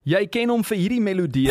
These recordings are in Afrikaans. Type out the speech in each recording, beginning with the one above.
Jy ken hom vir hierdie melodie.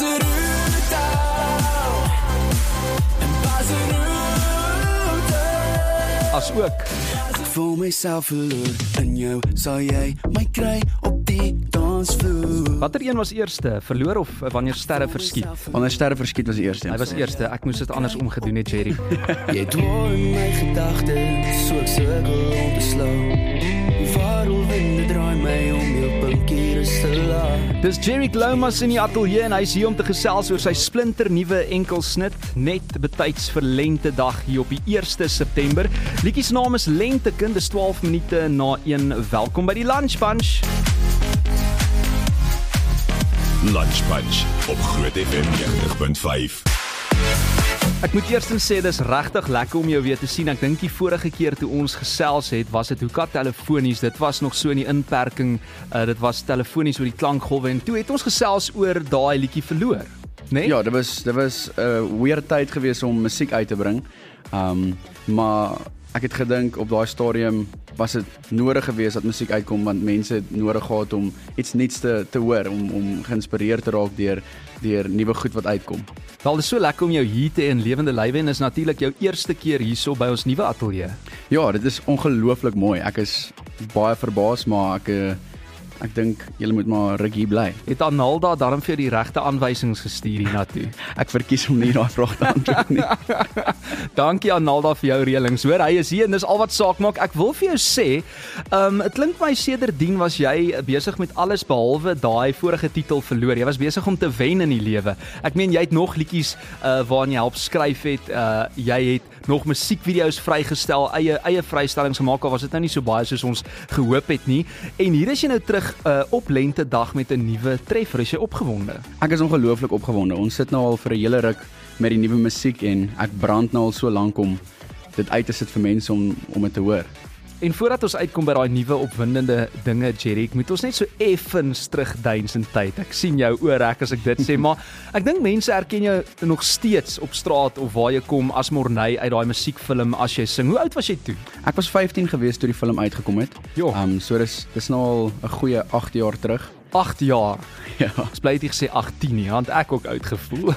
As ook Ek voel myself verloor in jou, sal jy my kry op die dansvloer. Watter een was eerste? Verloor of wanneer sterre verskiet? Wanneer sterre verskiet was die eerste. Hy was eerste, ek moes dit andersom gedoen het, Jerry. Jy dwaal in my gedagtes, so ek sukkel om te slaap. Varelwinde draai my om jou pinkies te laat. Dis Jerry Lomas in die ateljee en hy is hier om te gesels oor sy splinternuwe enkelsnit, net betyds vir Lentedag hier op die 1 September. Liedjie se naam is Lentekind, dis 12 minute na 1. Welkom by die Lunch Bunch. Lunch Bunch op Groot FM 90.5. Ek moet eerstens sê, dis regtig lekker om jou weer te sien. Ek dink die vorige keer toe ons gesels het, was dit hoeka telefonies. Dit was nog so in die inperking, dit was telefonies oor die klankgolwe en toe het ons gesels oor daai liedjie Verloor, né? Ja, dit was 'n weird tyd gewees om musiek uit te bring. Maar ek het gedink op daai stadium was dit nodig geweest dat musiek uitkom, want mense het nodig gehad om iets nuuts te hoor, om geïnspireerd te raak deur nuwe goed wat uitkom. Wel, dit is so lekker om jou hier te hê in lewende lywe en is natuurlik jou eerste keer hierso by ons nuwe ateljee. Ja, dit is ongelooflik mooi. Ek is baie verbaas, maar ek dink julle moet maar rukkie bly. Het Analda daarom vir die regte aanwysings gestuur hiernatoe? Ek verkies om nie daai vraag te antwoord nie. Dankie Analda vir jou reëlings. Hoor, hy is hier en dis al wat saak maak. Ek wil vir jou sê, het klink my sedertdien was jy besig met alles behalwe daai vorige titel Verloor. Jy was besig om te wen in die lewe. Ek meen jy het nog liedjies waarin jy help skryf het. Jy het nog musiekvideo's vrygestel, eie vrystellings gemaak, al was dit nou nie so baie soos ons gehoop het nie. En hier is jy nou terug op Lentedag met 'n nuwe treffer. Is jy opgewonde? Ek is ongelooflik opgewonde. Ons sit nou al vir 'n hele ruk met die nuwe musiek en ek brand nou al so lank om dit uit te sit vir mense om dit te hoor. En voordat ons uitkom by daai nuwe opwindende dinge, Jerry, ek moet ons net so effens terugduins in tyd. Ek sien jou oorrek as ek dit sê, maar ek dink mense herken jou nog steeds op straat of waar jy kom as Morney uit daai musiekfilm as jy sing. Hoe oud was jy toe? Ek was 15 gewees toe die film uitgekom het. Ja. So dis nou al 'n goeie 8 jaar terug. 8 jaar. Ja. Ek bly dit gesê 18 nie, want ek ook oud gevoel.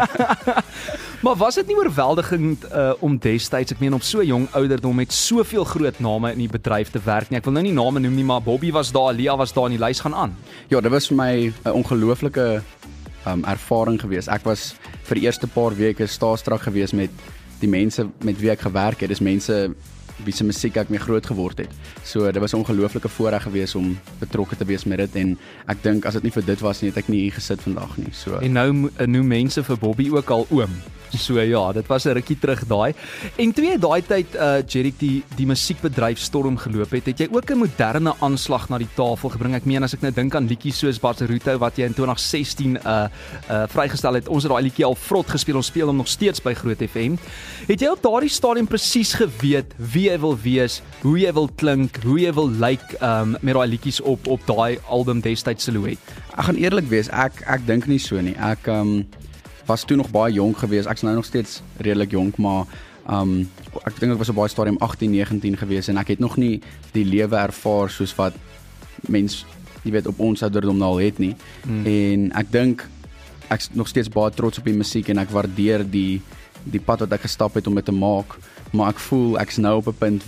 Maar was dit nie oorweldigend om destyds, ek meen op so jong ouderdom met soveel groot name in die bedryf te werk nie? Ek wil nou nie name noem nie, maar Bobby was daar, Lia was daar en die lys gaan aan. Ja, dit was vir my 'n ongelooflike ervaring gewees. Ek was vir die eerste paar weke starstruck gewees met die mense met wie ek gewerk het. Dis mense wie se musiek ek mee groot geword het. So dit was 'n ongelooflike voorreg gewees om betrokke te wees met dit en ek dink as dit nie vir dit was nie, het ek nie hier gesit vandag nie. So En nou noem mense vir Bobby ook al oom. So ja, dit was 'n rukkie terug daai. En toe jy daai tyd Jerry die musiekbedryf storm geloop het jy ook 'n moderne aanslag na die tafel gebring. Ek meen as ek nou dink aan liedjies soos Baseruto wat jy in 2016 vrygestel het. Ons het daai liedjie al vrot gespeel. Ons speel hom nog steeds by Groot FM. Het jy op daardie stadium presies geweet wie jy wil wees, hoe jy wil klink, hoe jy wil lyk met daai liedjies op daai album destyds Silhouette? Ek gaan eerlik wees, ek dink nie so nie. Ek was toe nog baie jonk gewees. Ek's nou nog steeds redelik jonk, maar ek dink ek was op baie stadium 18, 19 gewees en ek het nog nie die lewe ervaar soos wat mens, jy weet, op ons ouderdom nou al het nie. En ek dink ek's nog steeds baie trots op die musiek en ek waardeer die pad wat ek gestap het om dit te maak, maar ek voel ek's nou op 'n punt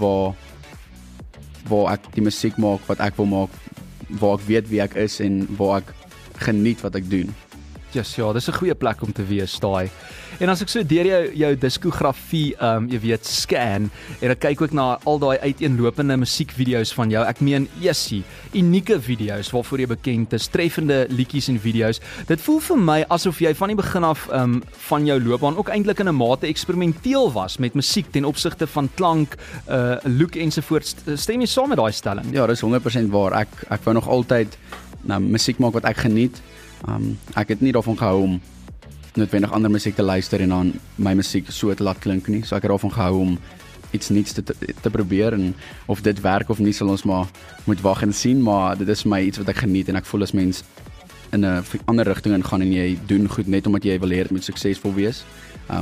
waar ek die musiek maak wat ek wil maak, waar ek weet wie ek is en waar ek geniet wat ek doen. Yes, ja, dis 'n goeie plek om te wees daai. En as ek so deur jou diskografie, jy weet, scan en ek kyk ook na al daai uiteenlopende musiekvideo's van jou. Ek meen, jessie, unieke video's waarvoor jy bekend is, treffende liedjies en video's. Dit voel vir my asof jy van die begin af van jou loopbaan ook eintlik in 'n mate eksperimenteel was met musiek ten opsigte van klank, look ensovoorts. Stem jy saam met daai stelling? Ja, dis 100% waar. Ek wou nog altyd musiek maak wat ek geniet. Ek het nie daarvan gehou om noodwendig ander musiek te luister en dan my musiek so te laat klink nie. So ek het daarvan gehou om iets nuuts te probeer en of dit werk of nie sal ons maar moet wag en sien, maar dit is vir my iets wat ek geniet en ek voel as mens in 'n ander rigting ingaan en jy doen goed net omdat jy wil hê dit moet suksesvol wees.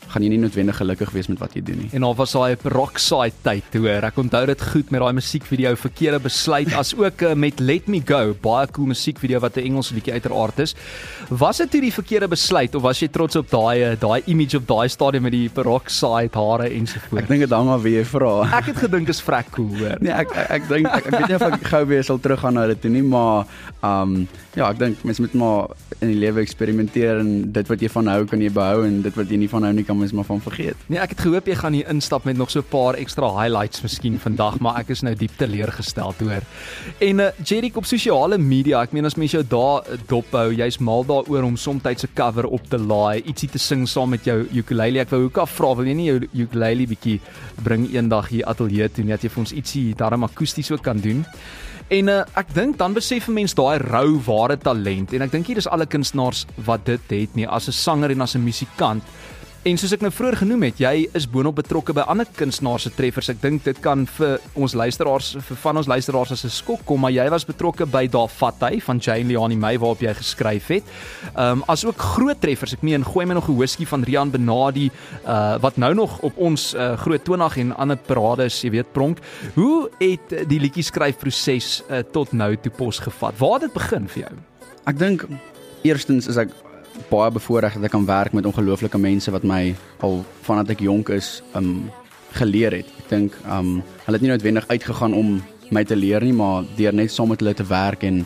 gaan jy nie noodwendig gelukkig wees met wat jy doen nie. En daar was daai Peroxide tyd hoor. Ek onthou dit goed met daai musiekvideo Verkeerde Besluit, as ook met Let Me Go, baie cool musiekvideo wat 'n Engelse liedjie uiteraard is. Was dit toe die verkeerde besluit of was jy trots op daai image op daai stadium met die Peroxide hare ensovoorts? Ek dink dit hang af wie jy vra. Ek het gedink is vrek cool hoor. Nee, ek dink ek weet nie of ek gou weer sal teruggaan na dit toe nie, maar ja, ek dink mens moet maar in die lewe eksperimenteer en dit wat jy van hou kan jy behou en dit wat jy nie van hou nie kan mens maar van vergeet. Nee, ek het gehoop jy gaan hier instap met nog so 'n paar ekstra highlights miskien vandag, maar ek is nou diep teleurgestel hoor. En Jerick, op sosiale media, ek meen as mens jou daar dophou, jy's mal daaroor om soms 'n cover op te laai, ietsie te sing saam met jou ukulele. Ek wou hoeka vra, wil jy nie jou ukulele bietjie bring eendag hier ateljee toe net jy vir ons ietsie daarom akoesties ook kan doen? En ek dink dan besef 'n mens daai rou ware talent en ek dink hier is alle kunstenaars wat dit het nie, as 'n sanger en as 'n musikant. En soos ek nou vroeër genoem het, jy is boonop betrokke by ander kunstenaars se treffers. Ek dink dit kan vir ons luisteraars, vir van ons luisteraars as 'n skok kom, maar jy was betrokke by Daar Vat Hy van Jane Leani May waarop jy geskryf het. As ook groot treffers. Ek meen Gooi My Nog 'n Whisky van Rian Benadi, wat nou nog op ons groot toonag en ander parades, jy weet, pronk. Hoe het die liedjie skryfproses tot nou toe pos gevat? Waar het dit begin vir jou? Ek dink eerstens is ek baie bevoorreg dat ek kan werk met ongelooflike mense wat my al vandat ek jonk is geleer het. Ek dink hulle het nie noodwendig uitgegaan om my te leer nie, maar deur net saam met hulle te werk en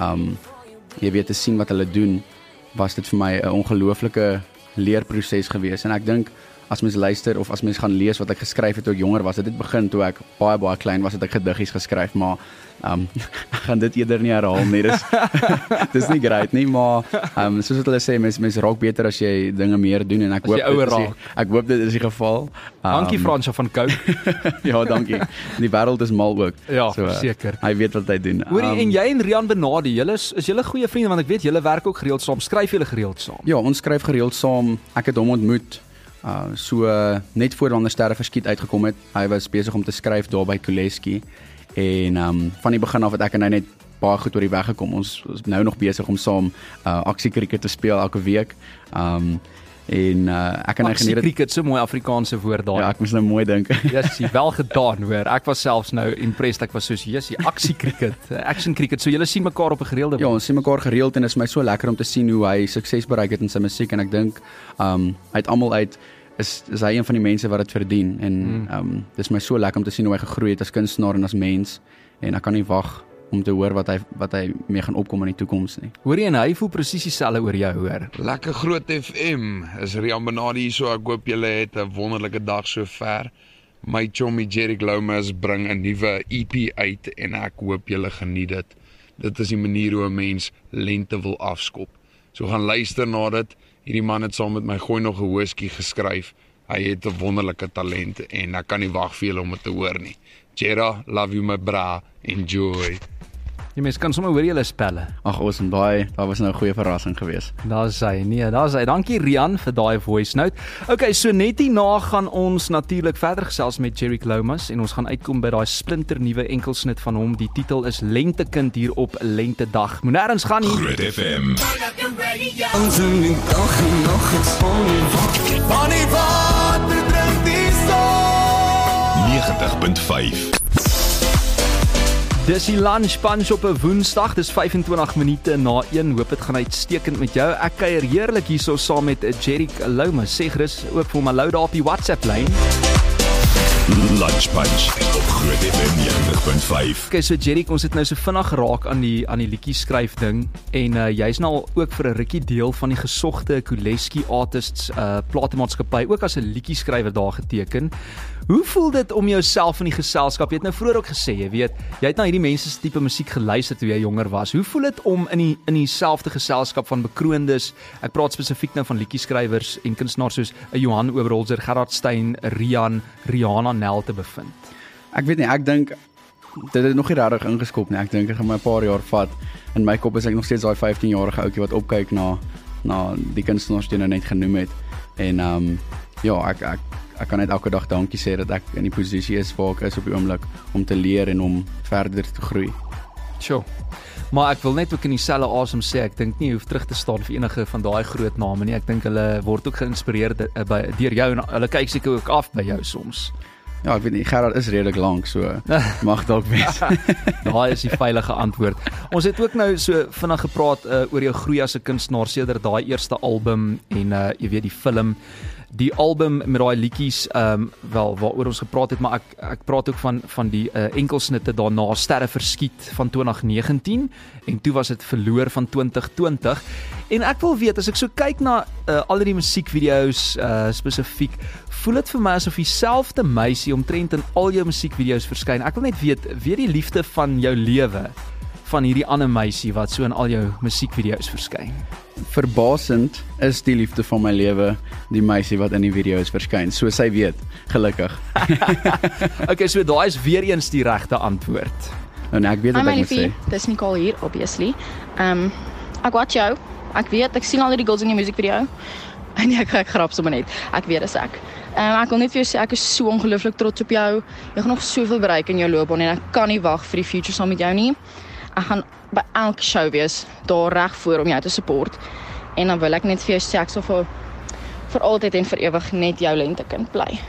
jy weet te sien wat hulle doen, was dit vir my 'n ongelooflike leerproses gewees. En ek dink as mens luister of as mens gaan lees wat ek geskryf het toe ek jonger was, het dit begin toe ek baie klein was, het ek gediggies geskryf, maar ek gaan dit eerder nie herhaal nie. Dis nie great nie, maar soos wat hulle sê, mens raak beter as jy dinge meer doen en ek hoop dit is die geval. Dankie Fransja van Kou. Ja, dankie. Die wêreld is mal ook. Ja, verseker. Hy weet wat hy doen. Hoorie, en jy en Rian Benadi, is julle goeie vriende, want ek weet julle werk ook gereeld saam. Skryf julle gereeld saam? Ja, ons skryf gereeld saam. Ek het hom ontmoet net voor Wanneer Sterre Verskiet uitgekom het. Hy was besig om te skryf daar by Kuleski en van die begin af het ek en hy net baie goed oor die weg gekom. Ons is nou nog besig om saam aksiekriket te speel elke week. Ek en hy geniet cricket, so mooi Afrikaanse woord daar. Ja, ek moes nou mooi dink. Jessie, wel gedaan hoor. Ek was selfs nou impressed. Ek was soos Jessie, aksiekriket, action cricket. So julle sien mekaar op 'n gereelde basis. Ja, ons sien mekaar gereeld en is my so lekker om te sien hoe hy sukses bereik het in sy musiek en ek dink uit almal uit is hy een van die mense wat dit verdien en dis my so lekker om te sien hoe hy gegroei het as kunstenaar en as mens en ek kan nie wag om te hoor wat hy mee gaan opkom in die toekoms nie. Hoorie, en hy voel presies dieselfde oor jou, hoor. Lekker Groot FM, is Rian Benadi hier, so ek hoop julle het 'n wonderlike dag so ver. My chommy Jerick Lomas bring 'n nuwe EP uit en ek hoop julle geniet dit. Dit is die manier hoe 'n mens lente wil afskop. So gaan luister na dit. Hierdie man het saam met my Gooi Nog 'n Whisky geskryf. Hy het 'n wonderlike talent en ek kan nie wag vir julle om dit te hoor nie. Jera, love you my bra, enjoy. Die mens kan sommer hoor julle spelle. Ag, awesome, daar was nou 'n goeie verrassing geweest. Daar's hy. Dankie Rian vir daai voice note. Okay, so net hierna gaan ons natuurlik verder gesels met Jerick Lomas en ons gaan uitkom by daai splinter nuwe enkelsnit van hom. Die titel is Lentekind hier op Lentedag. Moet nêrens gaan nie. Groot FM. Bonnie wat drink die son 90.5. Dis die lunch punch op 'n Woensdag. Dis 25 minute na 1. Hoop dit gaan uitstekend met jou. Ek kuier heerlik hierso saam met Jerick Lomas. Sê gerus ook vir my lou daar op die WhatsApp lyn. Lunch Punch op Groot FM 90.5. Okay, so Jerick, ons het nou so vinnig geraak aan die liedjie skryf ding en jy's nou ook vir 'n rukkie deel van die gesogte Kuleski Artists platemaatskappy, ook as 'n liedjie skrywer daar geteken. Hoe voel dit om jouself in die geselskap? Jy het nou vroeër ook gesê, jy weet, jy het na hierdie mense se tipe musiek geluister toe jy jonger was. Hoe voel dit om in dieselfde geselskap van bekroondes, ek praat spesifiek nou van liedjieskrywers en kunstenaars soos Johan Oberholzer, Gerard Steyn, Rian, Rihanna Nel te bevind? Ek weet nie, ek dink dit het nog nie regtig ingeskop nie. Ek dink dit gaan my 'n paar jaar vat. In my kop is ek nog steeds daai 15-jarige ouetjie wat opkyk na die kunstenaars wat jy nou net genoem het. En ja, ek kan net elke dag dankie sê dat ek in die posisie is waar ek is op die oomblik om te leer en om verder te groei. Sure. Maar ek wil net ook in dieselfde asem sê, ek dink nie jy hoef terug te staan vir enige van daai groot name nie. Ek dink hulle word ook geïnspireer deur jou en hulle kyk seker ook af by jou soms. Ja, ek weet nie, Gerard is redelik lank, so mag dalk wees. Daai is die veilige antwoord. Ons het ook nou so vinnig gepraat oor jou groei as 'n kunstenaar sedert daai eerste album en jy weet die film. Die album met daai liedjies waaroor ons gepraat het, maar ek praat ook van die enkelsnitte daarna, Sterre Verskiet van 2019 en toe was dit Verloor van 2020. En ek wil weet, as ek so kyk na al die musiekvideo's spesifiek, voel dit vir my asof dieselfde meisie omtrent in al jou musiekvideo's verskyn. Ek wil net weet die liefde van jou lewe van hierdie ander meisie wat so in al jou musiekvideo's verskyn. Verbasend is die liefde van my lewe die meisie wat in die video's verskyn, so sy weet, gelukkig. Okay, so daai is weer eens die regte antwoord. En ek weet wat ek moet sê. Dis Nicole hier, obviously. Ek watch jou. Ek weet, ek sien al die girls in jou musiekvideo. En ek grap sommer net. Ek weet dis ek. Ek wil net vir jou sê ek is so ongelooflik trots op jou. Jy gaan nog soveel bereik in jou loopbaan en ek kan nie wag vir die future saam met jou nie. Ek gaan by elke show wees daar reg voor om jou te support. En dan wil ek net vir jou sê ek sal vir altyd en vir ewig net jou lentekind bly.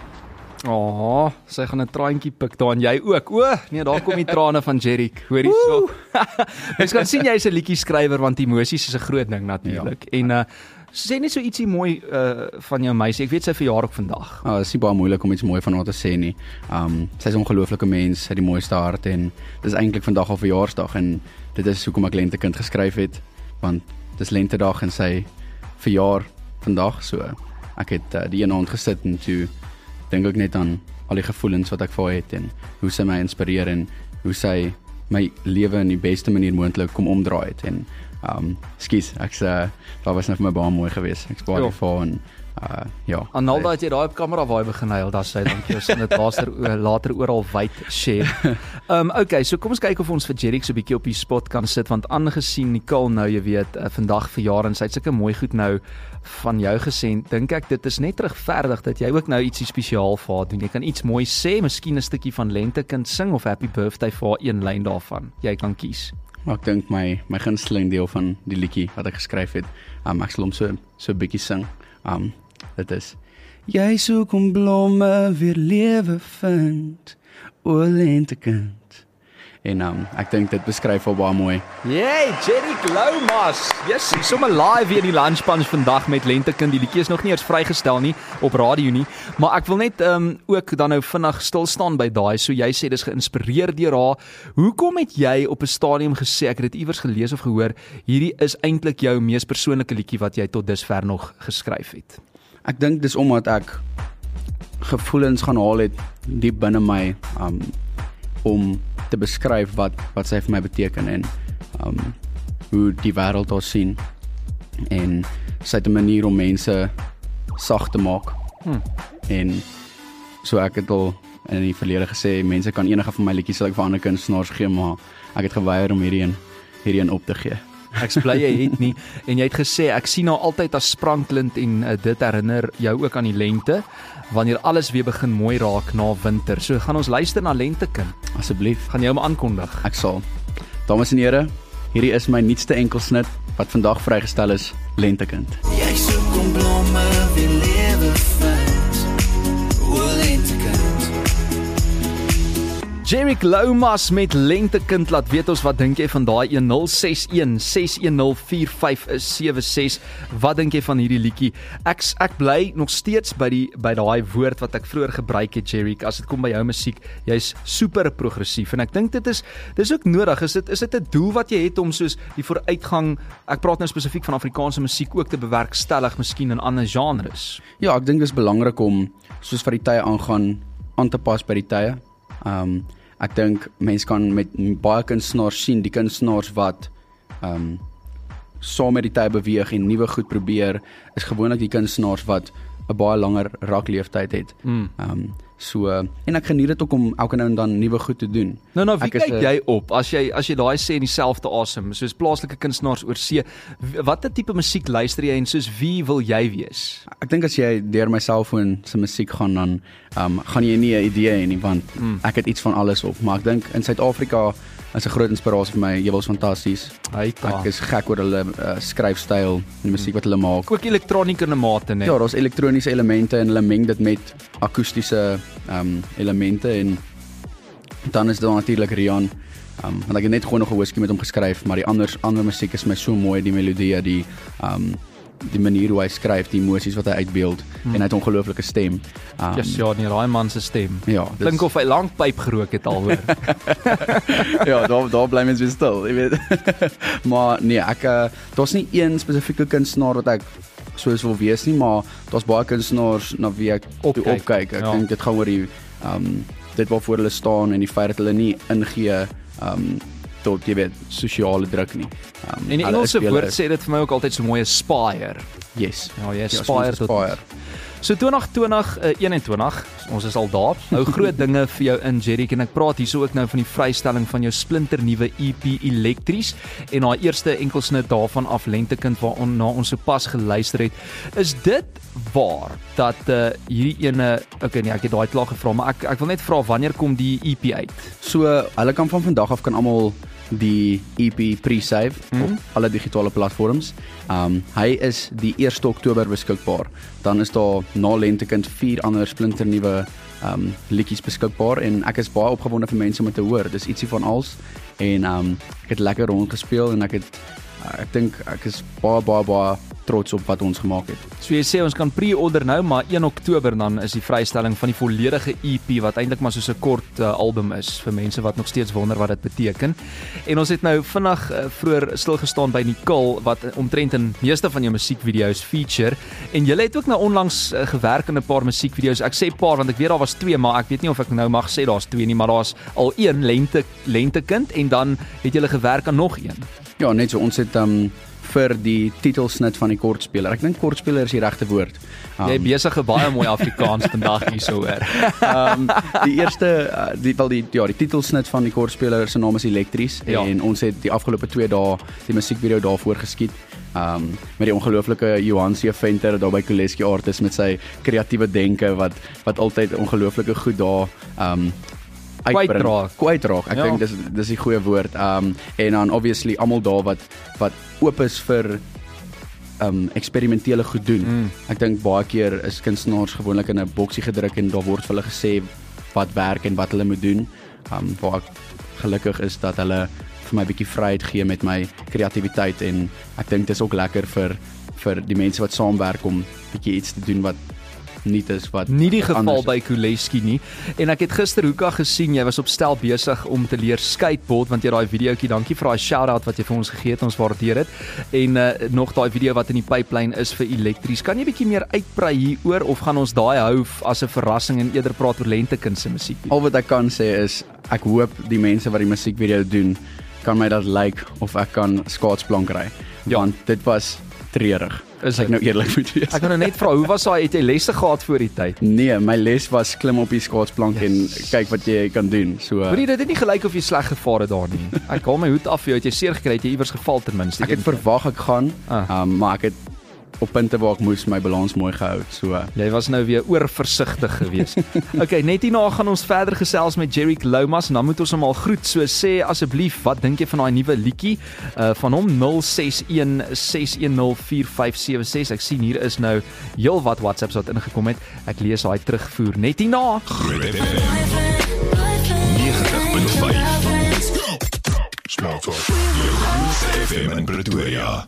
Sy gaan 'n traantjie pik daar en jy ook. Nee, daar kom die trane van Jerick. Hoor hierso. Mens kan sien jy's 'n liedjie skrywer want emosies is 'n groot ding natuurlik. Ja. En sê net so ietsie mooi van jou meisie. Ek weet sy verjaar op vandag. Dit is nie baie moeilik om iets mooi van haar te sê nie. Sy is 'n ongelooflike mens, sy het die mooiste hart en dis eintlik vandag haar verjaarsdag en dit is hoekom ek Lentekind geskryf het, want dis lentedag en sy verjaar vandag, so ek het die ene aand gesit en toe dink ek net aan al die gevoelens wat ek vir haar het en hoe sy my inspireer en hoe sy my lewe in die beste manier moontlik kom omdraai het en skus, daar was nou vir my baie mooi geweest. Ek spaar die vir en ja. Analda, het jy daai op kamera waar hy begin huil, daar sê dankie, ons gaan dit later oral wyd share. Okay, so kom ons kyk of ons vir Jerick so 'n bietjie op die spot kan sit, want aangesien Nicole nou, jy weet, vandag verjaar en sy het sulke mooi goed nou van jou gesê, dink ek dit is net regverdig dat jy ook nou ietsie spesiaal vir haar doen. Jy kan iets mooi sê, miskien 'n stukkie van Lentekind sing of Happy Birthday vir haar, een lyn daarvan. Jy kan kies. Ek dink my gunsteling deel van die liedjie wat ek geskryf het, ek sal hom so 'n bietjie sing. Dit is: Jy soek om blomme weer lewe vind, o Lentekind. En ek dink dit beskryf al baie mooi. Yay, Jerick Loumas. Yes, hy's sommer live hier in die Lunch Punch vandag met Lentekind. Die liedjie is nog nie eers vrygestel nie op radio nie, maar ek wil net ook dan nou vinnig stil staan by daai. So jy sê dis geïnspireer deur haar. Hoekom het jy op 'n stadium gesê, ek het dit iewers gelees of gehoor, hierdie is eintlik jou mees persoonlike liedjie wat jy tot dusver nog geskryf het? Ek dink dis omdat ek gevoelens gaan haal het diep binne my om te beskryf wat sy vir my beteken en hoe die wêreld haar sien en sy het 'n manier om mense sag te maak en so ek het al in die verlede gesê mense kan enige van my liedjies sal ek vir ander kunstenaars gee, maar ek het geweier om hierdie een op te gee. Ek bly jy het nie en jy het gesê ek sien haar altyd as sprankelend en dit herinner jou ook aan die lente wanneer alles weer begin mooi raak na winter. So gaan ons luister na Lentekind. Asseblief, gaan jy hom aankondig? Ek sal. Dames en here, hierdie is my nuutste enkelsnit wat vandag vrygestel is, Lentekind. Jy soek om blomme weer lewe vind, o Lentekind. Jerick Loumas met Lentekind, laat weet ons wat dink jy van daai 06161045676. Wat dink jy van hierdie liedjie? Ek bly nog steeds by daai woord wat ek vroeër gebruik het, Jerick, as dit kom by jou musiek. Jy's super progressief en ek dink dis ook nodig. Is dit 'n doel wat jy het om soos die vooruitgang, ek praat nou spesifiek van Afrikaanse musiek, ook te bewerkstellig miskien in ander genres? Ja, ek dink dis belangrik om soos vir die tye aan te pas by die tye. Ek dink mense kan met baie kunstenaars sien, die kunstenaars wat saam met die tyd beweeg en nuwe goed probeer, is gewoonlik die kunstenaars wat 'n baie langer rakleeftyd het. En ek geniet dit ook om elke nou en dan nuwe goed te doen. Nou, wie kyk jy op as jy daai sê in dieselfde asem, soos plaaslike kunstenaars oor see? Watter tipe musiek luister jy en soos wie wil jy wees? Ek dink as jy deur my selfoon se musiek gaan, dan gaan jy nie 'n idee hê nie, want ek het iets van alles op. Maar ek dink in Suid-Afrika is 'n groot inspirasie vir my. Jy was fantasties. Ek Ek is gek oor hulle skryfstyl, die musiek wat hulle maak. ook elektroniese mate, né? Ja, daar's elektroniese elemente en hulle meng dit met akoestiese elemente en dan is daar natuurlik Rian. Want ek het net gewoon nog 'n whisky met hom geskryf, maar die ander musiek is my so mooi, die melodie, die manier hoe hy skryf, die emosies wat hy uitbeeld en hy het 'n ongelooflike stem. Ja, nee, daai man se stem. Ja, Klink of hy lank pyp gerook het al hoor. ja, daar bly mens weer stil, jy weet. Maar nee, daar's nie een spesifieke kunstenaar wat ek soos wil wees nie, maar daar's baie kunstenaars na wie ek opkyk. Ek dink dit gaan oor die dit waarvoor hulle staan en die feit dat hulle nie ingee tot jy weet sosiale druk nie. En die Engelse woord sê dit vir my ook altyd so mooi, aspire. Yes. Ja, jy aspire tot iets. So 2021, ons is al daar. Nou groot dinge vir jou in Jerick en ek praat hierso ook nou van die vrystelling van jou splinternuwe EP Elektries en haar eerste enkelsnit daarvan af Lentekind waarna ons sopas geluister het. Is dit waar dat hierdie ene, okay nee, ek het daai klaar gevra, maar ek wil net vra wanneer kom die EP uit? So hulle kan van vandag af kan almal die EP pre-save op alle digitale platforms. Hy is die 1 Oktober beskikbaar. Dan is daar na Lentekind 4 ander splinternuwe liedjies beskikbaar en ek is baie opgewonde vir mense om dit te hoor. Dis ietsie van als en ek het lekker rondgespeel en ek dink ek is baie trots op wat ons gemaak het. So jy sê ons kan pre-order nou, maar 1 Oktober dan is die vrystelling van die volledige EP wat eintlik maar soos 'n kort album is vir mense wat nog steeds wonder wat dit beteken. En ons het nou vinnig vroeër stilgestaan by Nicole wat omtrent in meeste van jou musiekvideo's feature en jy het ook nou onlangs gewerk aan 'n paar musiekvideo's. Ek sê paar want ek weet daar was 2, maar ek weet nie of ek nou mag sê daar's 2 nie, maar daar's al 1 Lentekind en dan het jy gewerk aan nog 1. Ja, net so ons het vir die titelsnit van die kortspeler. Ek dink kortspeler is die regte woord. Jy besig baie mooi Afrikaans vandag hierso hoor. Die eerste die titelsnit van die kortspeler se naam is Elektries en ons het die afgelope 2 dae die musiekvideo daarvoor geskiet. Met die ongelooflike Johan C. Venter daar by Koleski Artists met sy kreatiewe denke wat altyd ongelooflike goed daar kwytraak. Ek dink dis die goeie woord. En dan obviously almal daar wat oop is vir eksperimentele goed doen. Ek dink baie keer is kunstenaars gewoonlik in 'n boksie gedruk en daar word vir hulle gesê wat werk en wat hulle moet doen. Waar ek gelukkig is dat hulle vir my 'n bietjie vryheid gee met my kreatiwiteit en ek dink dit is ook lekker vir die mense wat saamwerk om bietjie iets te doen wat niet is wat nie die geval by Koleski nie. En ek het gister Hoeka gesien, jy was op stel besig om te leer skateboard, want jy daai videoetjie, dankie vir daai shout-out wat jy vir ons gegee het, ons waardeer dit. En nog daai video wat in die pipeline is vir Elektries. Kan jy bietjie meer uitbrei hieroor of gaan ons daai hou as 'n verrassing en eerder praat oor Lentekind se musiek? Al wat ek kan sê is ek hoop die mense wat die musiekvideo doen kan my dat like of ek kan skaatsplank ry. Want dit was treurig. Is ek nou eerlik moet wees. Ek kan nou net vra, hoe was daai, het jy lesse gehad voor die tyd? Nee, my les was klim op die skaatsplank en kyk wat jy kan doen. So Hoorie, dit het nie gelyk of jy sleg gevaar het daar nie. Ek haal my hoed af vir jou, het jy seer gekry, het jy iewers geval ten minste. Ek het verwag ek gaan, maar ek het op punte waar ek moes my balans mooi gehou. So jy was nou weer oorversigtig geweest. Okay, net hierna gaan ons verder gesels met Jerick Loumas en dan moet ons hom al groet. So sê asseblief, wat dink jy van daai nuwe liedjie van hom 0616104576. Ek sien hier is nou heelwat WhatsApps wat ingekom het. Ek lees daai terugvoer net hierna. 90.5 Small Talk. FM in Pretoria.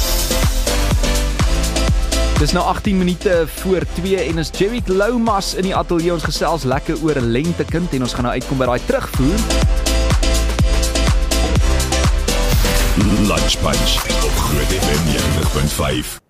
Dis nou 18 minute voor 2 en is Jerick Loumas in die ateljee. Ons gesels lekker oor 'n Lentekind en ons gaan nou uitkom by daai terugvoer. Lunch Punch op Groot FM 90.5.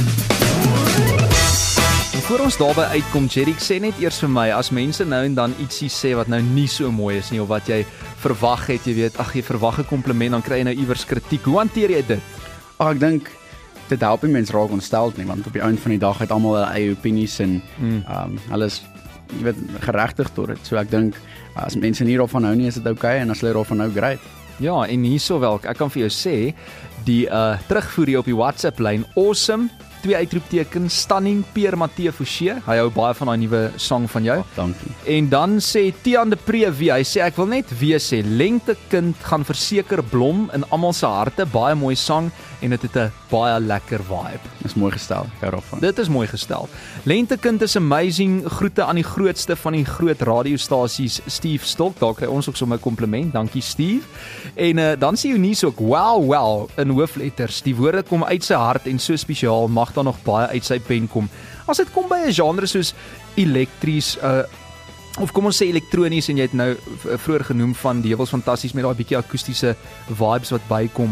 Voor ons daarby uitkom, Jerick, sê net eers vir my, as mense nou en dan ietsie sê wat nou nie so mooi is nie of wat jy verwag het, jy weet, ag jy verwag 'n kompliment, dan kry jy nou iewers kritiek. Hoe hanteer jy dit? Ek dink dit help nie mense raak ontsteld nie, want op die einde van die dag het almal hulle eie opinies en alles, jy weet, geregtig tot dit. So ek dink as mense nie daarvan hou nie, is dit okay en as hulle daarvan hou, great. Ja, en hierso wel, ek kan vir jou sê, die terugvoer hier op die WhatsApp lyn, awesome, 2 uitroeptekens, Stunning, Pierre Mathieu Fouché. Hy hou baie van daai nuwe song van jou. Dankie. En dan sê Tian de Pre wie, hy sê ek wil net weer sê Lentekind gaan verseker blom in almal se harte, baie mooi sang en dit het 'n baie lekker vibe. Dis mooi gestel, ek hou daarvan. Dit is mooi gestel. Lentekind is amazing, groete aan die grootste van die groot radiostasies, Steve Stok, daar kry ons ook sommer 'n kompliment, dankie Steve. En dan sê Eunice ook, wow, in hoofletters, die woorde kom uit sy hart en so spesiaal, mag daar nog baie uit sy pen kom. As dit kom by 'n genre soos elektries, of kom ons sê elektronies, en jy het nou vroeër genoem van die heuwels fantasties met daai bietjie akoestiese vibes wat bykom.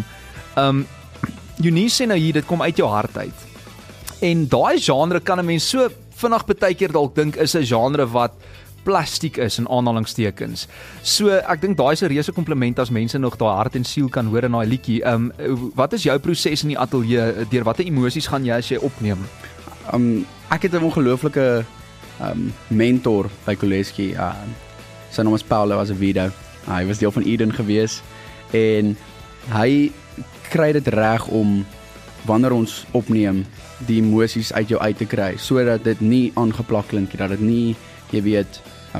Eunice sê nou hier, dit kom uit jou hart uit. En daai genre kan 'n mens so vinnig baie keer dalk dink is 'n genre wat plastiek is in aanhalingstekens. So ek dink daai is 'n reuse kompliment as mense nog daai hart en siel kan hoor in daai liedjie. Wat is jou proses in die ateljee? Deur watter emosies gaan jy as jy opneem? Ek het 'n ongelooflike mentor by Koleski. Sy naam is Paulo Azevedo. Hy was deel van Eden gewees en hy kry dit reg om wanneer ons opneem die emosies uit jou uit te kry sodat dit nie aangeplak klink nie, dat dit nie, jy weet,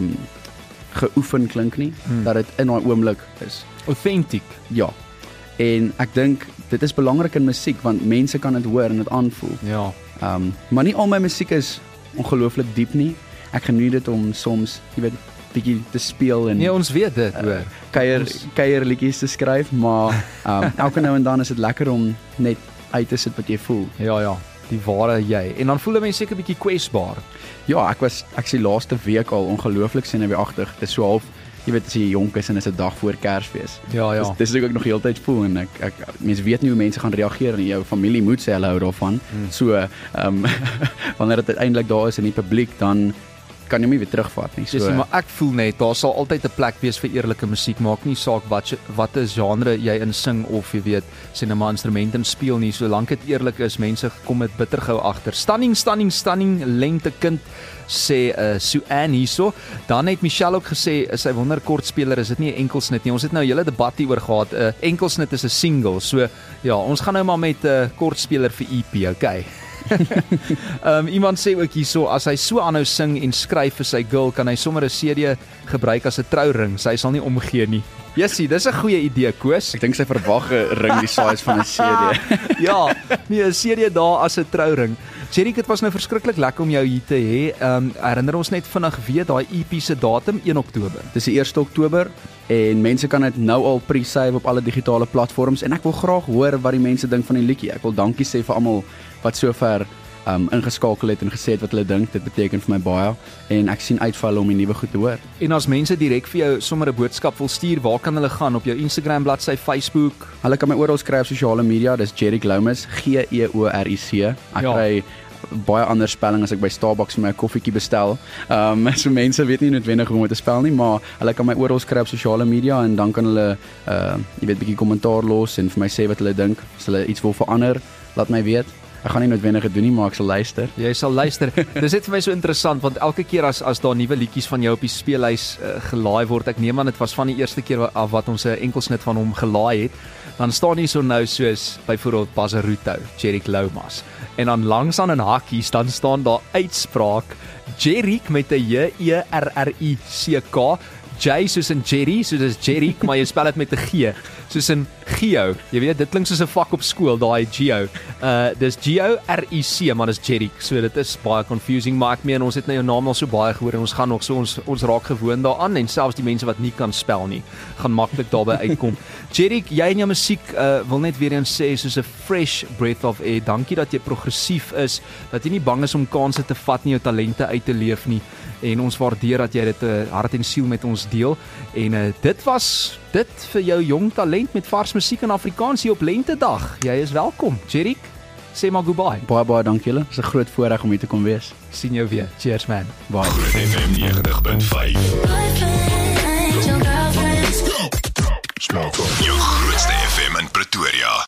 geoefen klink nie, dat dit in daai oomblik is authentic. Ja. En ek dink dit is belangrik in musiek want mense kan dit hoor en dit aanvoel. Ja. Maar nie al my musiek is ongelooflik diep nie. Ek geniet dit om soms, jy weet, bietjie te speel en Nee, ons weet dit, hoor. Kuier liedjies te skryf, maar elke nou en dan is dit lekker om net uit te sit wat jy voel. Ja, die ware jy. En dan voel 'n mens seker bietjie kwesbaar. Ja, ek sê laaste week al ongelooflik senuweeagtig. Dit is so half, jy weet, as jy jonk is en is 'n dag voor Kersfees. Ja. Dis ek ook nog heeltyd voel en ek mense weet nie hoe mense gaan reageer en jou familie moet sê hulle hou daarvan. So, wanneer dit uiteindelik daar is in die publiek, dan kan jy hom nie weer terugvat nie. So, maar ek voel net daar sal altyd 'n plek wees vir eerlike musiek. Maak nie saak wat 'n genre jy in sing of jy weet, sê net maar instrumente speel nie, solank dit eerlik is, mense kom dit bitter gou agter. Stunning, Lentekind sê Suan hierso. Dan het Michelle ook gesê sy wonder kortspeler is dit nie 'n enkelsnit nie. Ons het nou 'n hele debat hieroor gehad. 'n Enkelsnit is 'n single. So ja, ons gaan nou maar met 'n kortspeler vir EP, okay. Iemand sê ook hierso, as hy so aanhou sing en skryf vir sy girl, kan hy sommer 'n CD gebruik as 'n trouring. Sy sal nie omgee nie. Jessie, dis 'n goeie idee, Koos. Ek dink sy verwag 'n ring die size van 'n CD. Ja, nee, 'n CD daar as 'n trouring. Jerry, dit was nou verskriklik lekker om jou hier te hê. Herinner ons net vinnig weer daai EP se datum, 1 Oktober. Dis die 1 Oktober en mense kan dit nou al pre-save op alle digitale platforms en ek wil graag hoor wat die mense dink van die liedjie. Ek wil dankie sê vir almal wat sover ingeskakel het en gesê het wat hulle dink. Dit beteken vir my baie en ek sien uit vir hulle om die nuwe goed te hoor. En as mense direk vir jou sommer 'n boodskap wil stuur, waar kan hulle gaan? Op jou Instagram bladsy, Facebook? Hulle kan my oral skry op sosiale media. Dis Jerick Lomas, Georic. Ek kry baie ander spelling as ek by Starbucks vir my 'n koffietjie bestel. So mense weet nie noodwendig hoe om dit te spel nie, maar hulle kan my oral skry op sosiale media en dan kan hulle jy weet, bietjie kommentaar los en vir my sê wat hulle dink. As hulle iets wil verander, laat my weet. Ek gaan nie noodwendig dit doen nie, maar ek sal luister. Jy sal luister. Dis net vir my so interessant want elke keer as daar nuwe liedjies van jou op die speellys gelaai word, ek neem aan dit was van die eerste keer af wat ons 'n enkelsnit van hom gelaai het, dan staan hier so nou soos byvoorbeeld Bazaruto, Jerick Lomas. En dan langs aan in hakkies dan staan daar uitspraak Jerick met 'n Jerrick. J soos in Jerry, soos is Jerick, maar jy spel dit met 'n G, soos in Geo. Jy weet, dit klink soos 'n vak op skool, daai Geo. Dis G-O-R-I-C, maar dis Jerick. So dit is baie confusing, maar ek meen ons het nou jou naam al so baie gehoor en ons gaan nog so ons raak gewoond daaraan en selfs die mense wat nie kan spel nie, gaan maklik daarbey uitkom. Jerick, jy en jou musiek wil net weer eens sê soos 'n fresh breath of air. Dankie dat jy progressief is, dat jy nie bang is om kansse te vat nie, jou talente uit te leef nie. En ons waardeer dat jy dit hart en siel met ons deel. En dit was dit vir jou jong talent met vars musiek in Afrikaans hier op Lentedag. Jy is welkom. Jerick, sê maar goodbye. Baie dankie julle. Dit is 'n groot voorreg om hier te kom wees. Sien jou weer. Cheers man. Bye. Groot FM 90.5. Jou grootste FM in Pretoria.